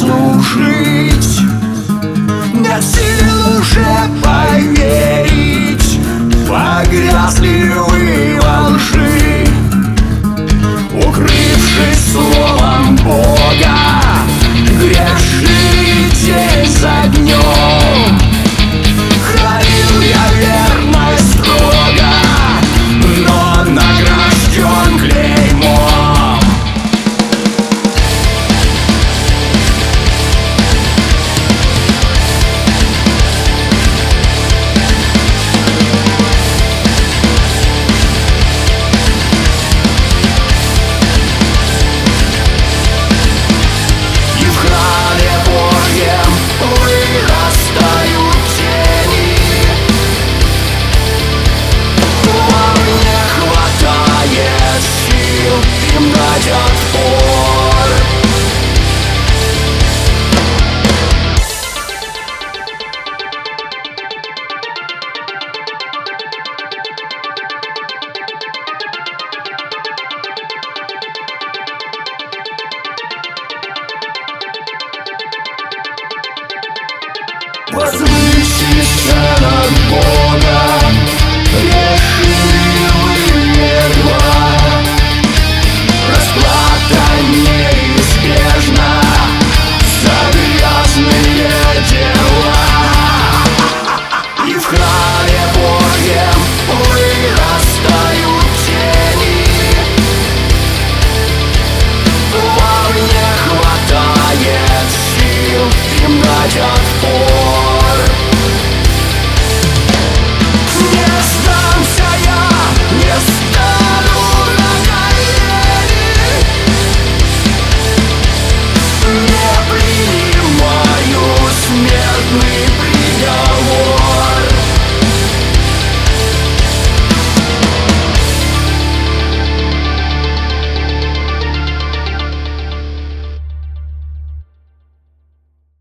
заслужить. Нет сил уже поверить, погрязли вы во лжи, укрывшись словом Бога, грешите за днем. Хранил я верность строго, но награжден клеймом. И в храме Божьем вырастают тени. Вам не хватает сил им дать отпор. Возвыситься над Богом решили вы едва. Расплата неизбежна за грязные дела. И в храме Божьем вырастают тени. Вам не хватает сил им дать отпор.